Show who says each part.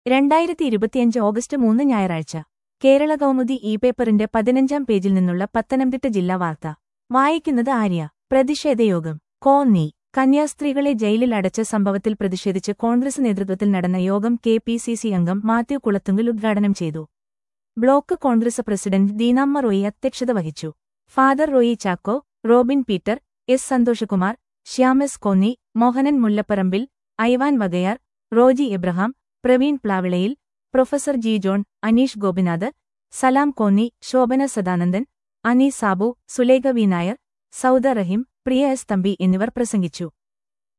Speaker 1: 2025 August 3 ഞായറാഴ്ച കേരള കൗമുദി പേപ്പറിന്റെ 15-ാം പേജിൽ നിന്നുള്ള പത്തനംതിട്ട ജില്ലാ വാർത്ത വായിക്കുന്നത് ആര്യ. പ്രതിഷേധയോഗം കോന്നി. കന്യാസ്ത്രീകളെ ജയിലിൽ അടച്ച സംഭവത്തിൽ പ്രതിഷേധിച്ച് കോൺഗ്രസ് നേതൃത്വത്തിൽ നടന്ന യോഗം കെ.പി.സി.സി അംഗം മാത്യു കുളത്തുങ്കൽ ഉദ്ഘാടനം ചെയ്തു. ബ്ലോക്ക് കോൺഗ്രസ് പ്രസിഡന്റ് ദീനാമ്മ റോയി അധ്യക്ഷത വഹിച്ചു. Father Roy Chacko, Robin Peter, S Santhoshkumar, Shyamas Konni, Mohanan Mullapparambil, Ivan Vakayar, Roji Abraham, Praveen Plavilayil, professor G John, Aneesh Gopinath, Salam Konni, Shobhana Sadanandan, Ani Sabu, Sulekha V Nair, Sauda Rahim, Priya S Thampi എന്നിവർ പ്രസംഗിച്ചു.